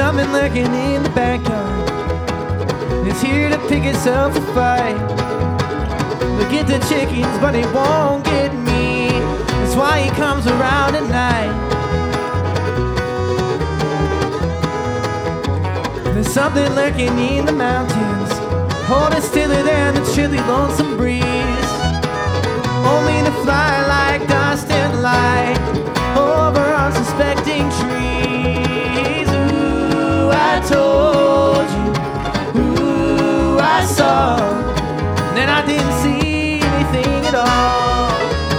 something lurking in the backyard. It's here to pick itself a fight. Look at the chickens, but it won't get me. That's why he comes around at night. There's something lurking in the mountains, holding stiller than the chilly, lonesome breeze. Only to fly like dust and light over unsuspecting trees. Ooh, I told you. Ooh, I saw. Then I didn't see anything at all.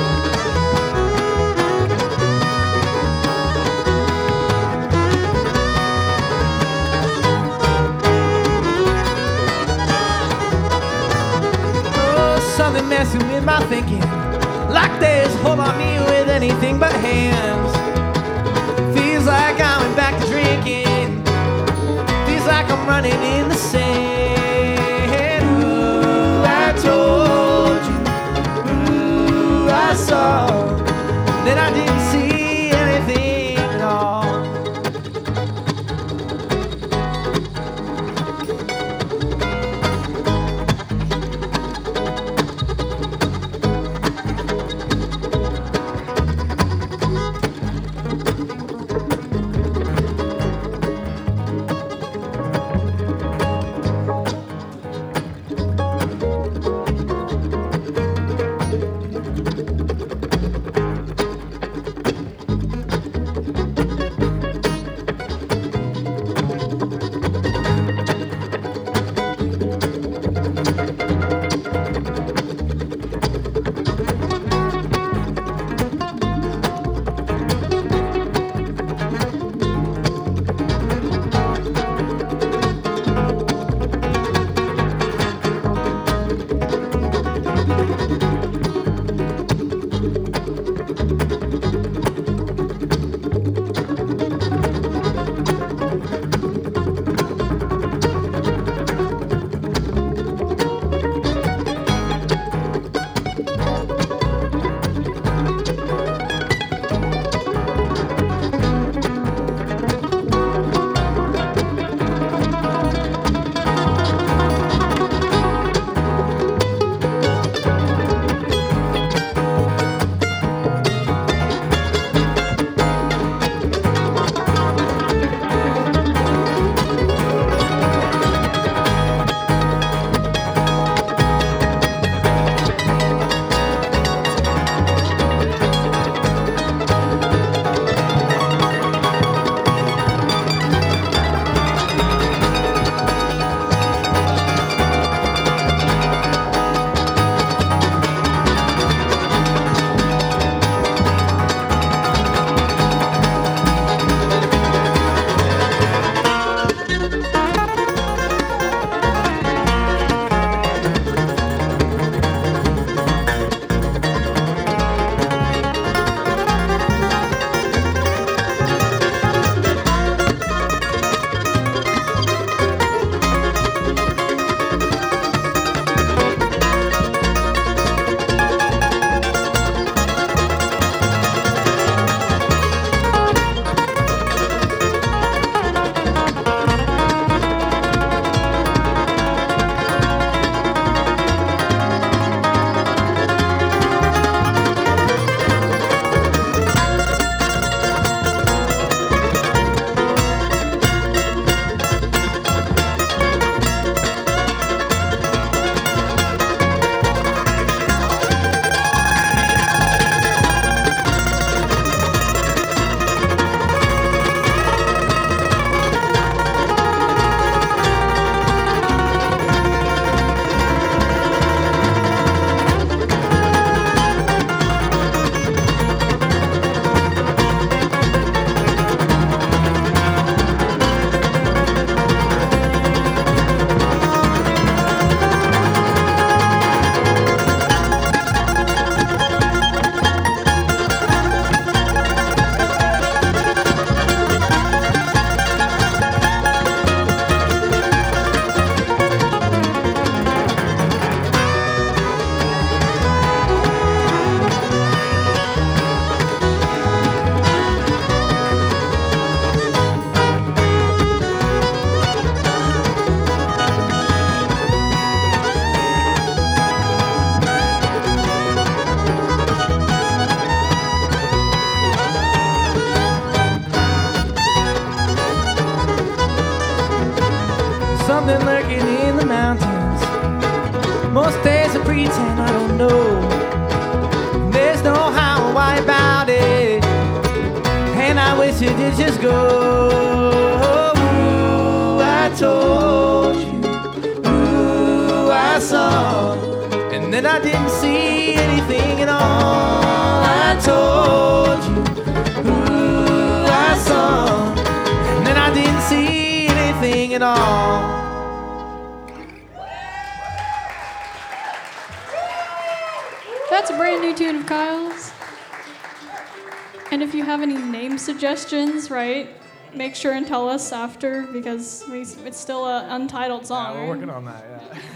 Oh, something messing with my thinking, like there's a hold on me with anything but hands. Feels like I went back to drinking. Feels like I'm running in the sand. Ooh, I told you. Ooh, I saw. Then I didn't see anything at all. pretend I don't know. There's no how or why about it, and I wish it did just go. Ooh, I told you, ooh, I saw, and then I didn't see anything at all. I told you, ooh, I saw, and then I didn't see anything at all. That's a brand new tune of Kyle's. And if you have any name suggestions, right, make sure and tell us after, because it's still an untitled song. Yeah, we're working on that, yeah.